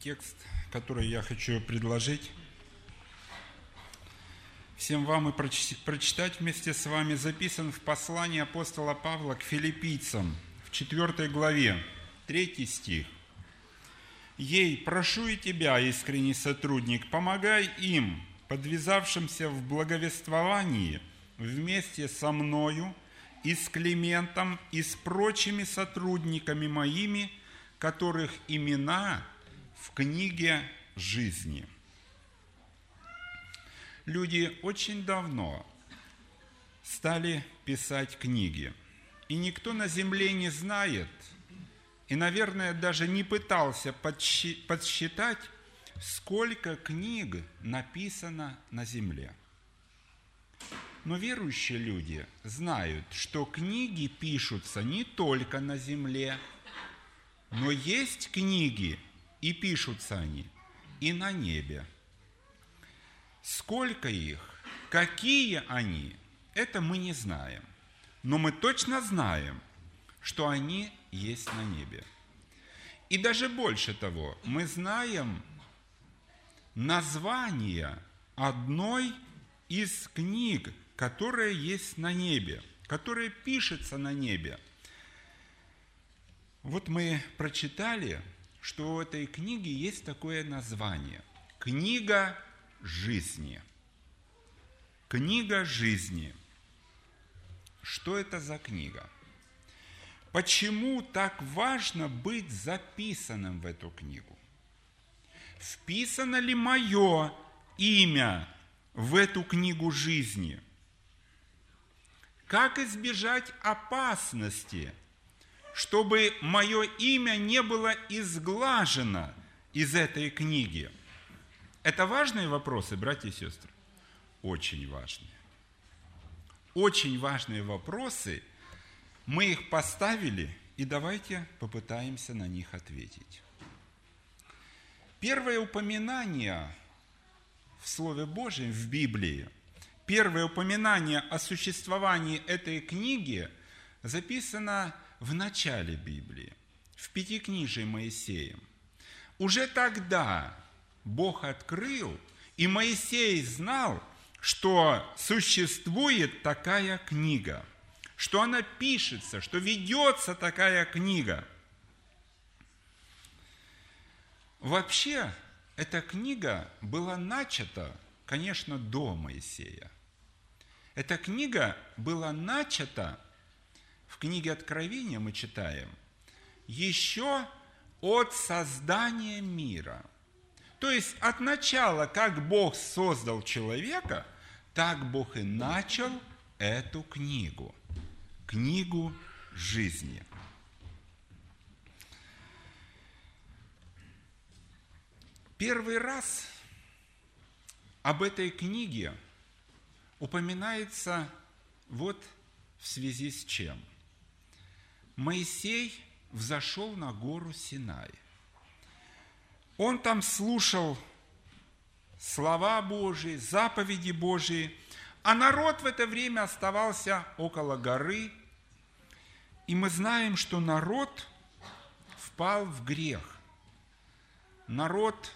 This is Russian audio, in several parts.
текст, который я хочу предложить всем вам и прочитать вместе с вами, записан в послании апостола Павла к филиппийцам в 4 главе, 3 стих. «Ей, прошу и тебя, искренний сотрудник, помогай им, подвязавшимся в благовествовании, вместе со мною и с Климентом и с прочими сотрудниками моими, которых имена в книге жизни». Люди очень давно стали писать книги, и никто на земле не знает, и, наверное, даже не пытался подсчитать, сколько книг написано на земле. Но верующие люди знают, что книги пишутся не только на земле, но есть книги, и пишутся они и на небе. Сколько их, какие они, это мы не знаем. Но мы точно знаем, что они есть на небе. И даже больше того, мы знаем название одной из книг, которая есть на небе, которая пишется на небе. Вот мы прочитали, что у этой книги есть такое название – «Книга жизни». Книга жизни. Что это за книга? Почему так важно быть записанным в эту книгу? Вписано ли мое имя в эту книгу жизни? Как избежать опасности, чтобы мое имя не было изглажено из этой книги? Это важные вопросы, братья и сестры? Очень важные. Очень важные вопросы. Мы их поставили, и давайте попытаемся на них ответить. Первое упоминание в Слове Божьем, в Библии, первое упоминание о существовании этой книги записано в начале Библии, в Пятикнижии Моисеем. Уже тогда Бог открыл, и Моисей знал, что существует такая книга, что она пишется, что ведется такая книга. Вообще, эта книга была начата, конечно, до Моисея. Эта книга была начата, в книге Откровения мы читаем, еще от создания мира. То есть от начала, как Бог создал человека, так Бог и начал эту книгу, книгу жизни. Первый раз об этой книге упоминается вот в связи с чем. Моисей взошел на гору Синай. Он там слушал слова Божьи, заповеди Божьи, а народ в это время оставался около горы. И мы знаем, что народ впал в грех. Народ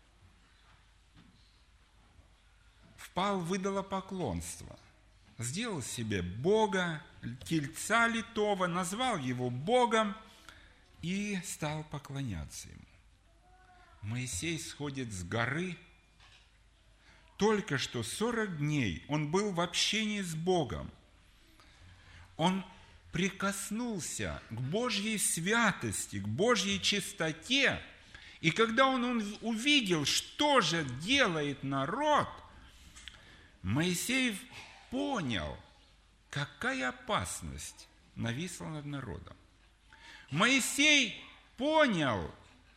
впал в идолопоклонство. Сделал себе бога, тельца литого, назвал его богом и стал поклоняться ему. Моисей сходит с горы. Только что 40 дней он был в общении с Богом. Он прикоснулся к Божьей святости, к Божьей чистоте. И когда он увидел, что же делает народ, Моисей понял, какая опасность нависла над народом. Моисей понял,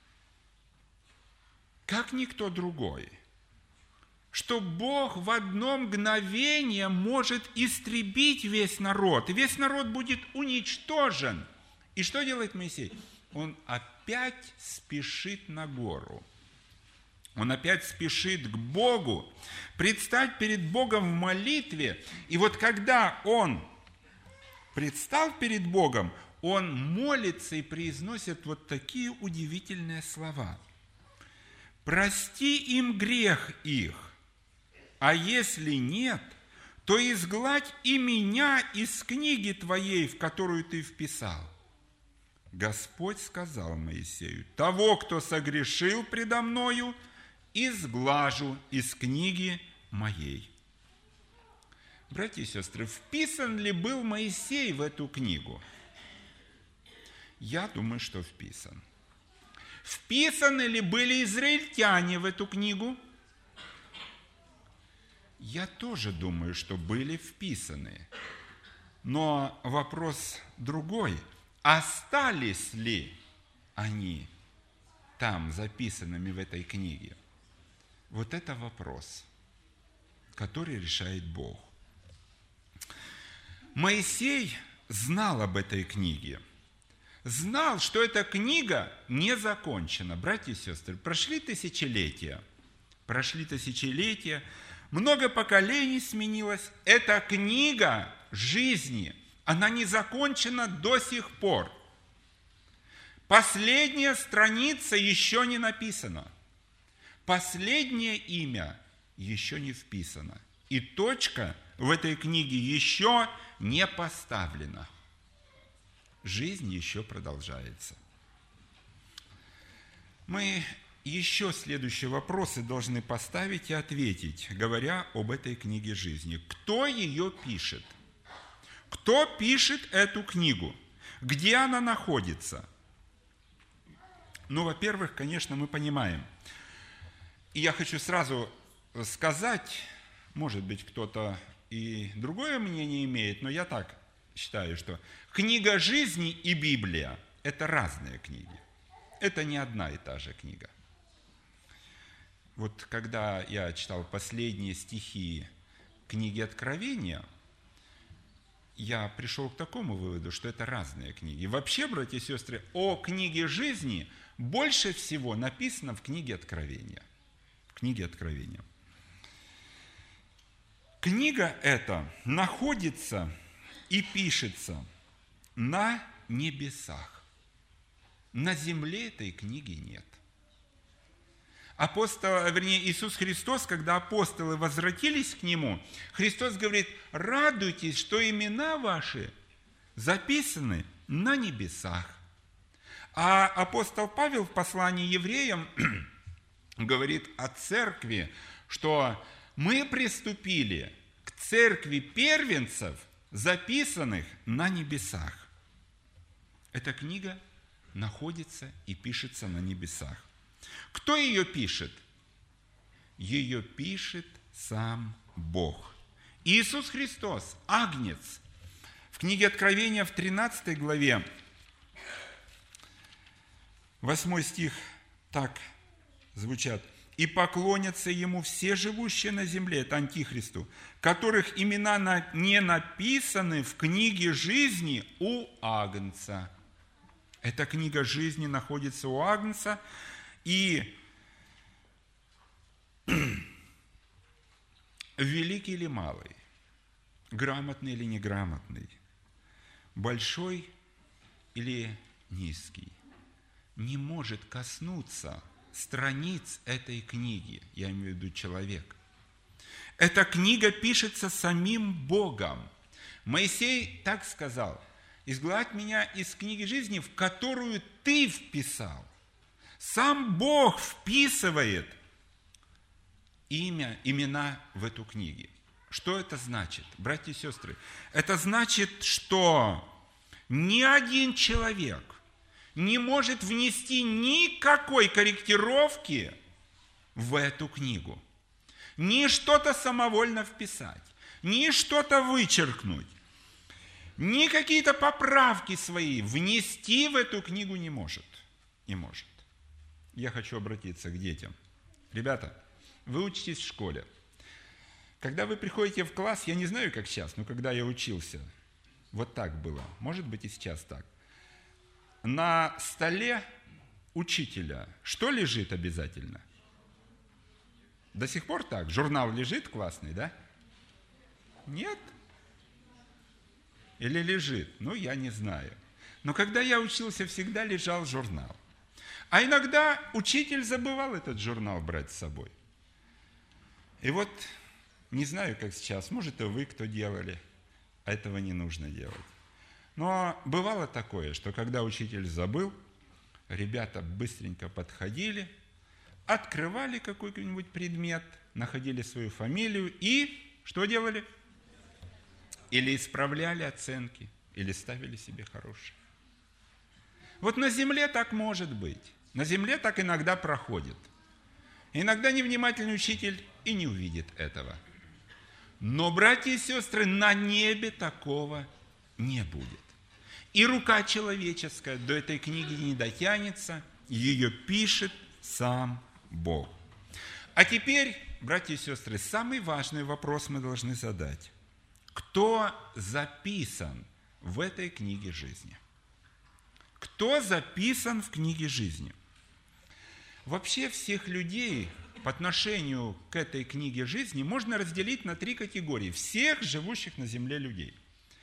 как никто другой, что Бог в одно мгновение может истребить весь народ, и весь народ будет уничтожен. И что делает Моисей? Он опять спешит на гору. Он опять спешит к Богу, предстать перед Богом в молитве. И вот когда он предстал перед Богом, он молится и произносит вот такие удивительные слова. прости им грех их, а если нет, то изгладь и меня из книги твоей, в которую ты вписал. Господь сказал Моисею: того, кто согрешил предо мною, изглажу из книги моей. Братья и сестры, вписан ли был Моисей в эту книгу? Я думаю, что вписан. Вписаны ли были израильтяне в эту книгу? Я тоже думаю, что были вписаны. Но вопрос другой. Остались ли они там записанными в этой книге? Вот это вопрос, который решает Бог. Моисей знал об этой книге. Знал, что эта книга не закончена. Братья и сестры, прошли тысячелетия, много поколений сменилось. Эта книга жизни, она не закончена до сих пор. Последняя страница еще не написана. Последнее имя еще не вписано. И точка в этой книге еще не поставлена. Жизнь еще продолжается. Мы еще следующие вопросы должны поставить и ответить, говоря об этой книге жизни. Кто ее пишет? Кто пишет эту книгу? Где она находится? Ну, во-первых, конечно, мы понимаем. И я хочу сразу сказать, может быть, кто-то и другое мнение имеет, но я так считаю, что книга жизни и Библия – это разные книги. Это не одна и та же книга. Вот когда я читал последние стихи книги Откровения, я пришел к такому выводу, что это разные книги. Вообще, братья и сестры, о книге жизни больше всего написано в книге Откровения. В книге Откровения. Книга эта находится и пишется на небесах. На земле этой книги нет. Иисус Христос, когда апостолы возвратились к Нему, Христос говорит: радуйтесь, что имена ваши записаны на небесах. А апостол Павел в послании евреям говорит о церкви, что мы приступили к церкви первенцев, записанных на небесах. Эта книга находится и пишется на небесах. Кто ее пишет? Ее пишет сам Бог. Иисус Христос, Агнец. В книге Откровения в 13 главе, 8 стих так звучат: «И поклонятся Ему все живущие на земле», это Антихристу, «которых имена не написаны в книге жизни у Агнца». Эта книга жизни находится у Агнца, и великий или малый, грамотный или неграмотный, большой или низкий, не может коснуться страниц этой книги, я имею в виду человек. Эта книга пишется самим Богом. Моисей так сказал: «Изгладь меня из книги жизни, в которую ты вписал». Сам Бог вписывает имена в эту книгу. Что это значит, братья и сестры? Это значит, что ни один человек не может внести никакой корректировки в эту книгу. Ни что-то самовольно вписать, ни что-то вычеркнуть, ни какие-то поправки свои внести в эту книгу не может. Не может. Я хочу обратиться к детям. Ребята, вы учитесь в школе. Когда вы приходите в класс, я не знаю, как сейчас, но когда я учился, вот так было. Может быть, и сейчас так. На столе учителя что лежит обязательно? До сих пор так? Журнал лежит классный, да? Нет? Или лежит? Ну, я не знаю. Но когда я учился, всегда лежал журнал. А иногда учитель забывал этот журнал брать с собой. И вот, не знаю, как сейчас, может, и вы кто делали, а этого не нужно делать. Но бывало такое, что когда учитель забыл, ребята быстренько подходили, открывали какой-нибудь предмет, находили свою фамилию и что делали? Или исправляли оценки, или ставили себе хорошие. Вот на земле так может быть. На земле так иногда проходит. Иногда невнимательный учитель и не увидит этого. Но, братья и сестры, на небе такого не будет. И рука человеческая до этой книги не дотянется, ее пишет сам Бог. А теперь, братья и сестры, самый важный вопрос мы должны задать. Кто записан в этой книге жизни? Кто записан в книге жизни? Вообще всех людей по отношению к этой книге жизни можно разделить на 3 категории. Всех живущих на земле людей.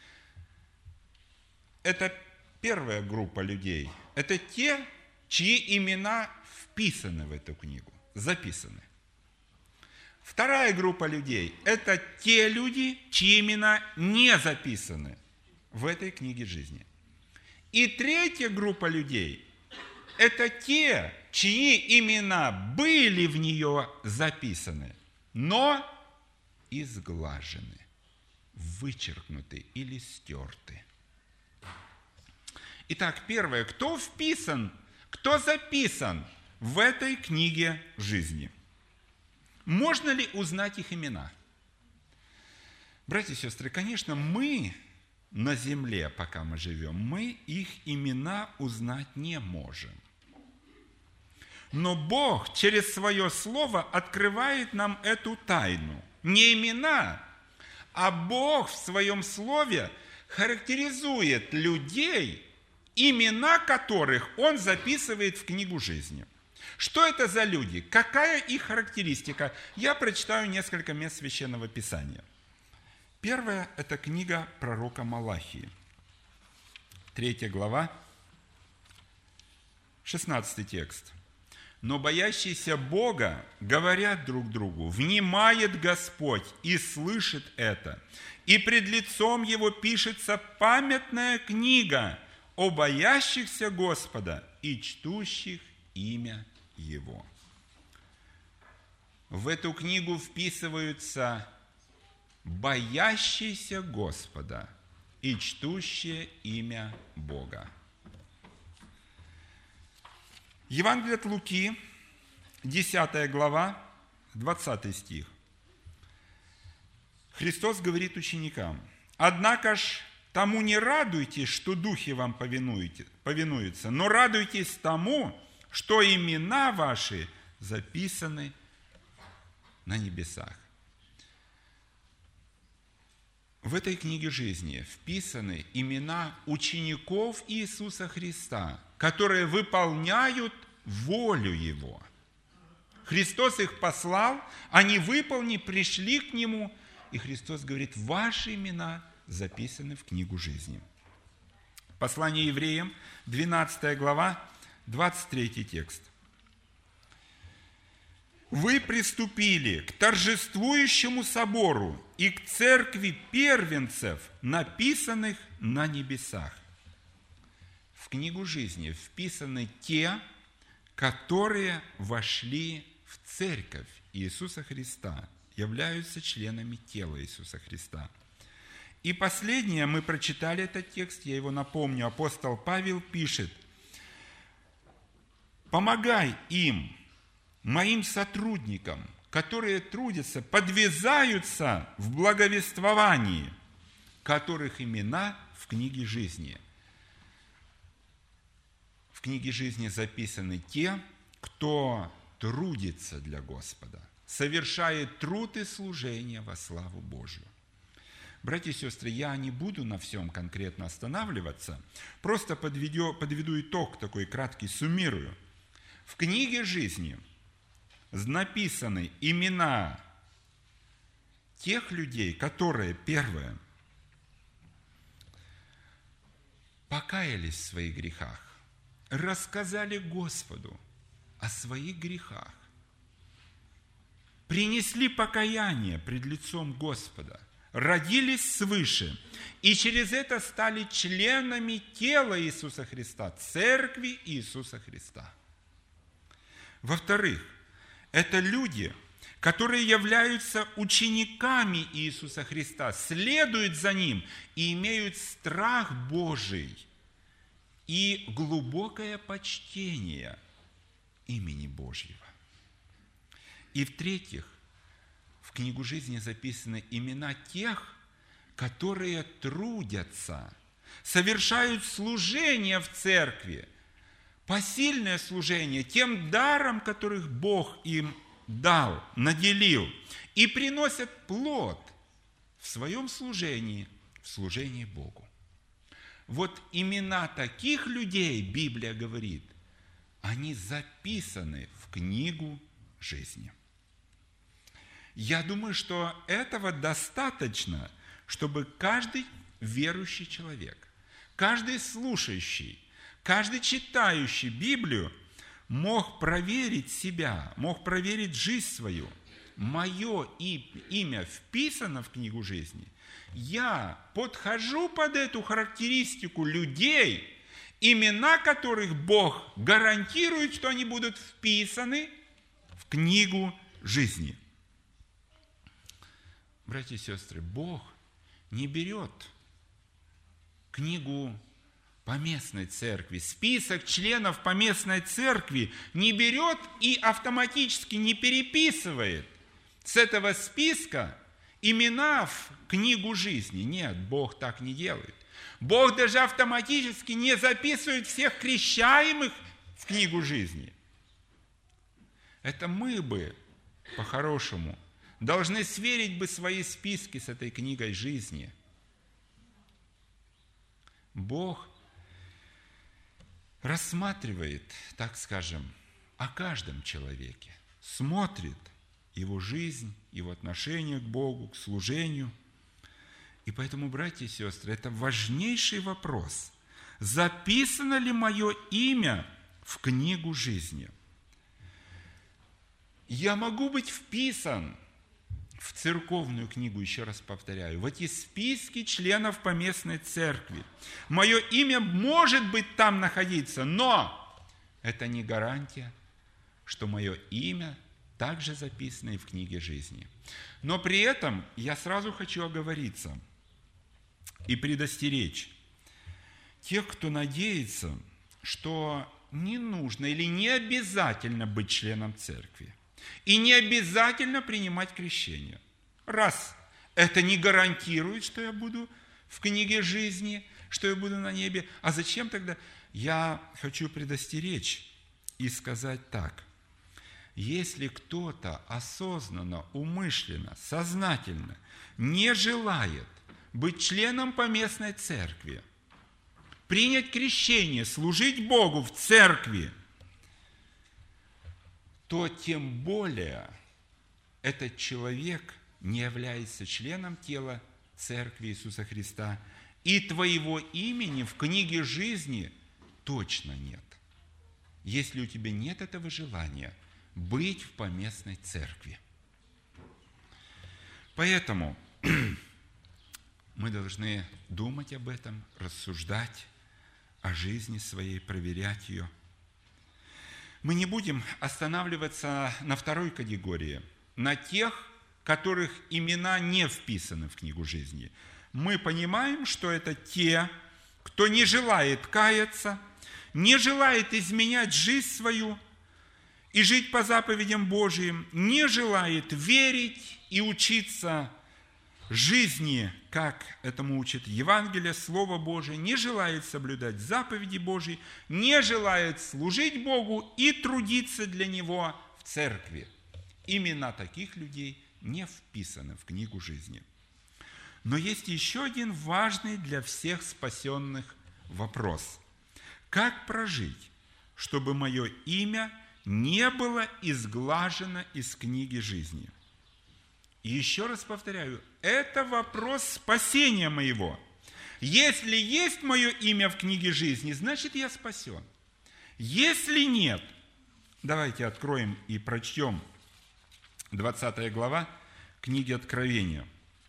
Это первая группа людей. Это те, чьи имена вписаны в эту книгу, записаны. Вторая группа людей – это те люди, чьи имена не записаны в этой книге жизни. И третья группа людей – это те, чьи имена были в нее записаны, но изглажены, вычеркнуты или стерты. Итак, первое, кто вписан, кто записан в этой книге жизни? Можно ли узнать их имена? Братья и сестры, конечно, мы на земле, пока мы живем, мы их имена узнать не можем. Но Бог через свое слово открывает нам эту тайну. Не имена, а Бог в своем слове характеризует людей, имена которых Он записывает в книгу жизни. Что это за люди? Какая их характеристика? Я прочитаю несколько мест Священного Писания. Первая – это книга пророка Малахии. 3 глава, 16 текст. «Но боящиеся Бога говорят друг другу, внимает Господь и слышит это, и пред лицом Его пишется памятная книга о боящихся Господа и чтущих имя Его». В эту книгу вписываются боящиеся Господа и чтущие имя Бога. Евангелие от Луки, 10 глава, 20 стих. Христос говорит ученикам: «Однако ж тому не радуйтесь, что духи вам повинуются, но радуйтесь тому, что имена ваши записаны на небесах». В этой книге жизни вписаны имена учеников Иисуса Христа, которые выполняют волю Его. Христос их послал, они выполнили, пришли к Нему, и Христос говорит: ваши имена записаны в книгу жизни. Послание евреям, 12 глава, 23 текст. «Вы приступили к торжествующему собору и к церкви первенцев, написанных на небесах». В книгу жизни вписаны те, которые вошли в церковь Иисуса Христа, являются членами тела Иисуса Христа. И последнее, мы прочитали этот текст, я его напомню, апостол Павел пишет: «Помогай им, моим сотрудникам, которые трудятся, подвязаются в благовествовании, которых имена в книге жизни». В книге жизни записаны те, кто трудится для Господа, совершает труд и служение во славу Божию. Братья и сестры, я не буду на всем конкретно останавливаться, просто подведу итог такой краткий, суммирую. В книге жизни написаны имена тех людей, которые, первое, покаялись в своих грехах, рассказали Господу о своих грехах, принесли покаяние пред лицом Господа, родились свыше, и через это стали членами тела Иисуса Христа, Церкви Иисуса Христа. Во-вторых, это люди, которые являются учениками Иисуса Христа, следуют за Ним и имеют страх Божий и глубокое почтение имени Божьего. И в-третьих, в книгу жизни записаны имена тех, которые трудятся, совершают служение в церкви, посильное служение тем даром, которых Бог им дал, наделил, и приносят плод в своем служении, в служении Богу. Вот имена таких людей, Библия говорит, они записаны в книгу жизни. Я думаю, что этого достаточно, чтобы каждый верующий человек, каждый слушающий, каждый читающий Библию мог проверить себя, мог проверить жизнь свою. Мое имя вписано в книгу жизни. Я подхожу под эту характеристику людей, имена которых Бог гарантирует, что они будут вписаны в книгу жизни. Братья и сестры, Бог не берет книгу поместной церкви, список членов поместной церкви не берет и автоматически не переписывает с этого списка имена в книгу жизни. Нет, Бог так не делает. Бог даже автоматически не записывает всех крещаемых в книгу жизни. Это мы бы, по-хорошему, должны сверить бы свои списки с этой книгой жизни. Бог рассматривает, так скажем, о каждом человеке, смотрит его жизнь, его отношение к Богу, к служению. И поэтому, братья и сестры, это важнейший вопрос. Записано ли мое имя в книгу жизни? Я могу быть вписан в церковную книгу, еще раз повторяю, в эти списки членов поместной церкви. Мое имя может быть там находиться, но это не гарантия, что мое имя также записано и в книге жизни. Но при этом я сразу хочу оговориться и предостеречь тех, кто надеется, что не нужно или не обязательно быть членом церкви. И не обязательно принимать крещение. Раз это не гарантирует, что я буду в книге жизни, что я буду на небе, а зачем тогда? Я хочу предостеречь и сказать так. Если кто-то осознанно, умышленно, сознательно не желает быть членом поместной церкви, принять крещение, служить Богу в церкви, то тем более этот человек не является членом тела Церкви Иисуса Христа, и твоего имени в книге жизни точно нет, если у тебя нет этого желания быть в поместной церкви. Поэтому мы должны думать об этом, рассуждать о жизни своей, проверять ее. Мы не будем останавливаться на второй категории, на тех, которых имена не вписаны в книгу жизни. Мы понимаем, что это те, кто не желает каяться, не желает изменять жизнь свою и жить по заповедям Божьим, не желает верить и учиться жизни, как этому учит Евангелие, Слово Божие, не желает соблюдать заповеди Божьи, не желает служить Богу и трудиться для Него в церкви. Имена таких людей не вписаны в книгу жизни. Но есть еще один важный для всех спасенных вопрос. Как прожить, чтобы мое имя не было изглажено из книги жизни? И еще раз повторяю, это вопрос спасения моего. Если есть мое имя в книге жизни, значит, я спасен. Если нет, давайте откроем и прочтем 20 глава книги Откровения.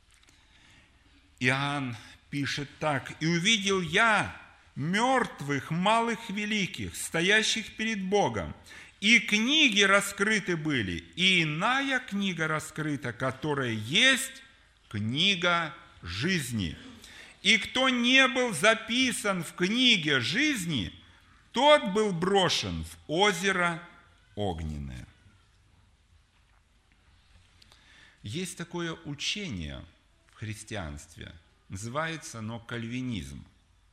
Иоанн пишет так: «И увидел я мертвых, малых, великих, стоящих перед Богом, и книги раскрыты были, и иная книга раскрыта, которая есть книга жизни. И кто не был записан в книге жизни, тот был брошен в озеро огненное». Есть такое учение в христианстве, называется оно кальвинизм.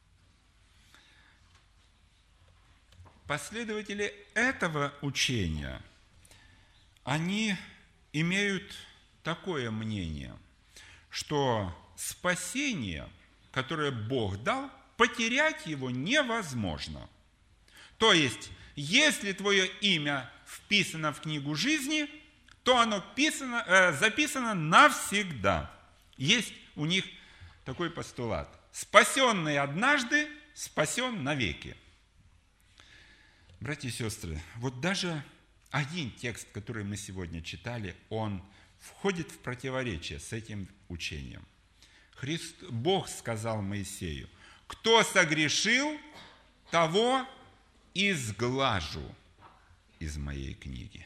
Последователи этого учения, они имеют такое мнение, что спасение, которое Бог дал, потерять его невозможно. То есть, если твое имя вписано в книгу жизни, то оно записано навсегда. Есть у них такой постулат: спасенный однажды, спасен навеки. Братья и сестры, вот даже один текст, который мы сегодня читали, он входит в противоречие с этим учением. Бог сказал Моисею: «Кто согрешил, того изглажу из моей книги».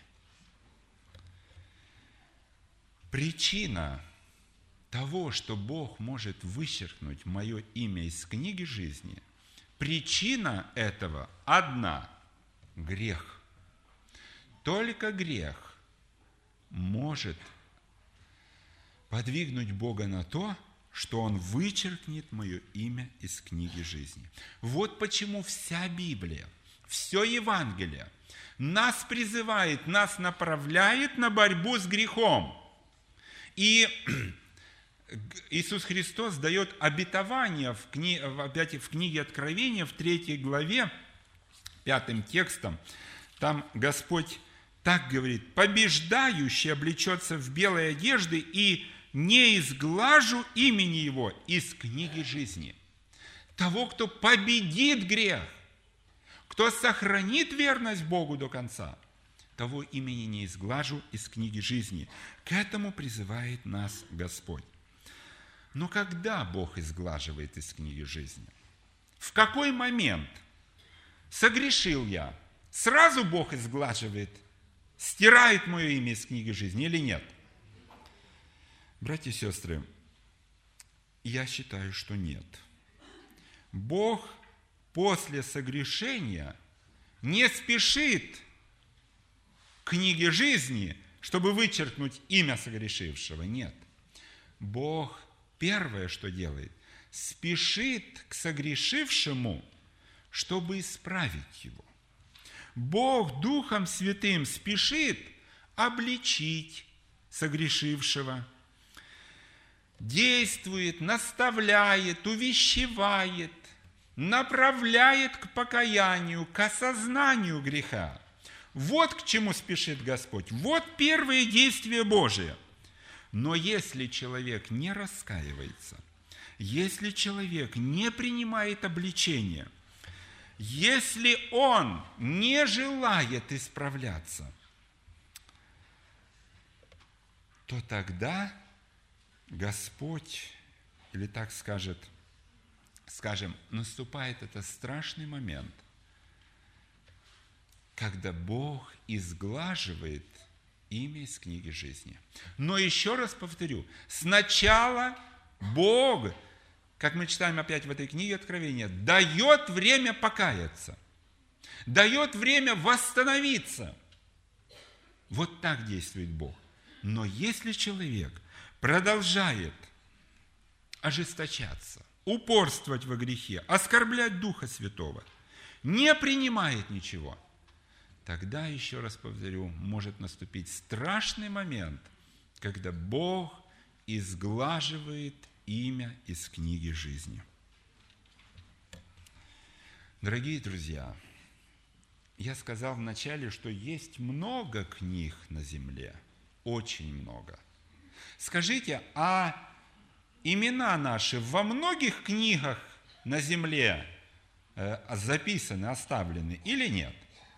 Причина того, что Бог может вычеркнуть мое имя из книги жизни, причина этого одна – грех. Только грех может подвигнуть Бога на то, что Он вычеркнет мое имя из книги жизни. Вот почему вся Библия, все Евангелие нас призывает, нас направляет на борьбу с грехом. И Иисус Христос дает обетование опять в книге Откровения, в 3 главе, 5 текстом. Там Господь так говорит: «Побеждающий облечется в белые одежды, и не изглажу имени его из книги жизни». Того, кто победит грех, кто сохранит верность Богу до конца, того имени не изглажу из книги жизни. К этому призывает нас Господь. Но когда Бог изглаживает из книги жизни? В какой момент? Согрешил я, сразу Бог изглаживает, стирает мое имя из книги жизни или нет? Братья и сестры, я считаю, что нет. Бог после согрешения не спешит к книге жизни, чтобы вычеркнуть имя согрешившего. Нет. Бог первое, что делает, спешит к согрешившему, чтобы исправить его. Бог Духом Святым спешит обличить согрешившего, действует, наставляет, увещевает, направляет к покаянию, к осознанию греха. Вот к чему спешит Господь. Вот первые действия Божие. Но если человек не раскаивается, если человек не принимает обличения, если он не желает исправляться, то тогда Господь, или так скажем, наступает этот страшный момент, когда Бог изглаживает имя из книги жизни. Но еще раз повторю, сначала Бог, как мы читаем опять в этой книге Откровения, дает время покаяться, дает время восстановиться. Вот так действует Бог. Но если человек продолжает ожесточаться, упорствовать во грехе, оскорблять Духа Святого, не принимает ничего, тогда, еще раз повторю, может наступить страшный момент, когда Бог изглаживает имя из книги жизни. Дорогие друзья, я сказал вначале, что есть много книг на земле, очень много. Скажите, а имена наши во многих книгах на земле записаны, оставлены или нет?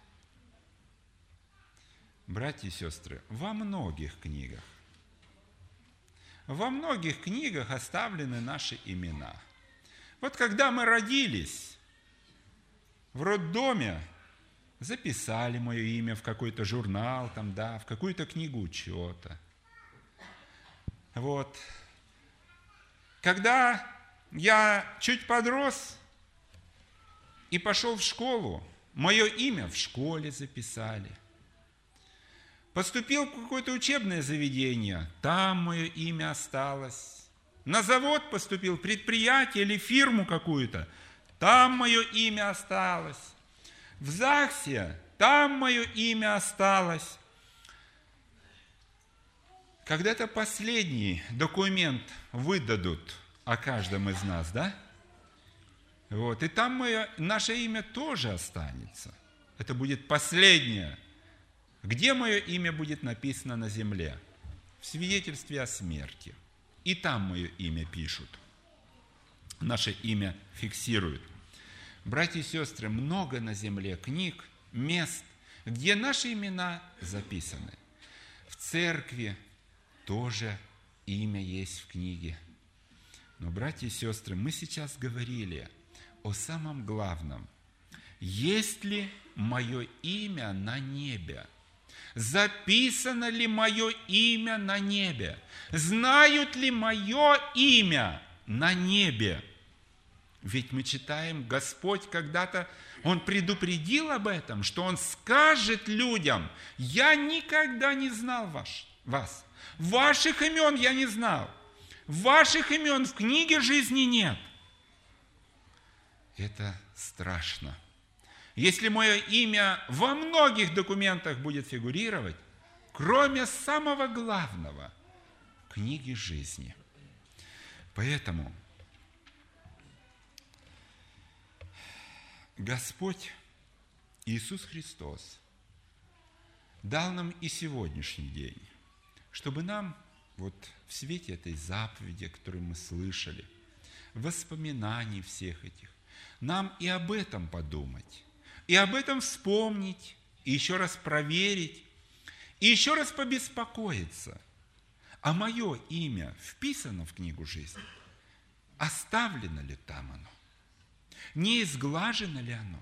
Братья и сестры, во многих книгах оставлены наши имена. Вот когда мы родились, в роддоме записали мое имя в какой-то журнал, в какую-то книгу учета. Вот. Когда я чуть подрос и пошел в школу, мое имя в школе записали. Поступил в какое-то учебное заведение, там мое имя осталось. На завод поступил, предприятие или фирму какую-то, там мое имя осталось. В ЗАГСе, там мое имя осталось. Когда-то последний документ выдадут о каждом из нас, да? Вот, и там наше имя тоже останется. Это будет последнее. Где мое имя будет написано на земле? В свидетельстве о смерти. И там мое имя пишут. Наше имя фиксируют. Братья и сестры, много на земле книг, мест, где наши имена записаны. В церкви тоже имя есть в книге. Но, братья и сестры, мы сейчас говорили о самом главном. Есть ли мое имя на небе? Записано ли мое имя на небе? Знают ли мое имя на небе? Ведь мы читаем, Господь когда-то, Он предупредил об этом, что Он скажет людям: «Я никогда не знал вас, ваших имен я не знал, ваших имен в книге жизни нет». Это страшно. Если мое имя во многих документах будет фигурировать, кроме самого главного – книги жизни. Поэтому Господь Иисус Христос дал нам и сегодняшний день, чтобы нам вот в свете этой заповеди, которую мы слышали, воспоминаний всех этих, нам и об этом подумать, и об этом вспомнить, и еще раз проверить, и еще раз побеспокоиться. А мое имя вписано в книгу жизни? Оставлено ли там оно? Не изглажено ли оно?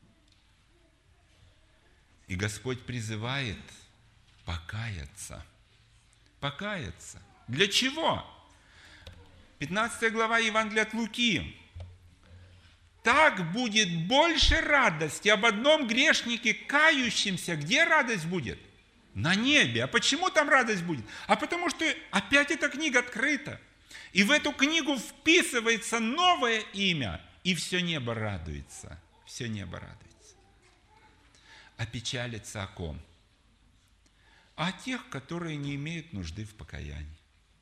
И Господь призывает покаяться. Покаяться. Для чего? 15 глава Евангелия от Луки. Так будет больше радости об одном грешнике, кающемся. Где радость будет? На небе. А почему там радость будет? А потому что опять эта книга открыта. И в эту книгу вписывается новое имя. И все небо радуется. Все небо радуется. А печалится о ком? О тех, которые не имеют нужды в покаянии.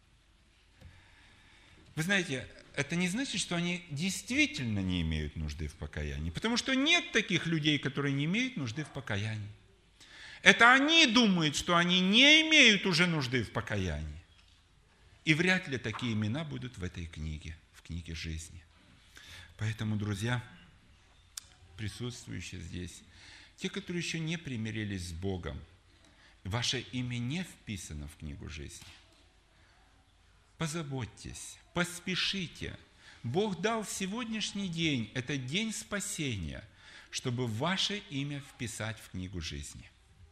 Вы знаете, это не значит, что они действительно не имеют нужды в покаянии, потому что нет таких людей, которые не имеют нужды в покаянии. Это они думают, что они не имеют уже нужды в покаянии. И вряд ли такие имена будут в этой книге, в книге жизни. Поэтому, друзья, присутствующие здесь, те, которые еще не примирились с Богом, ваше имя не вписано в книгу жизни. Позаботьтесь, поспешите. Бог дал сегодняшний день, это день спасения, чтобы ваше имя вписать в книгу жизни.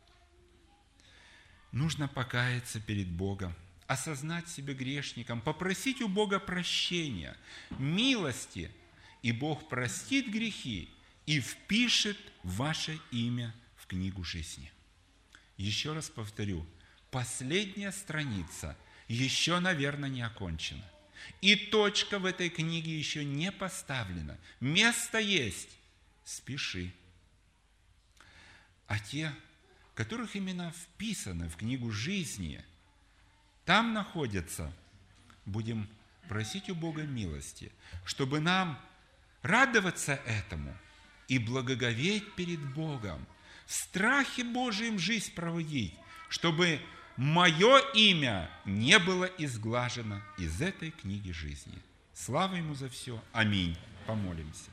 Нужно покаяться перед Богом, осознать себя грешником, попросить у Бога прощения, милости, и Бог простит грехи и впишет ваше имя в книгу жизни. Еще раз повторю, последняя страница еще, наверное, не окончена. И точка в этой книге еще не поставлена. Место есть. Спеши. А те, которых имена вписаны в книгу жизни, там находятся, будем просить у Бога милости, чтобы нам радоваться этому и благоговеть перед Богом, в страхе Божьем жизнь проводить, чтобы мое имя не было изглажено из этой книги жизни. Слава Ему за все. Аминь. Помолимся.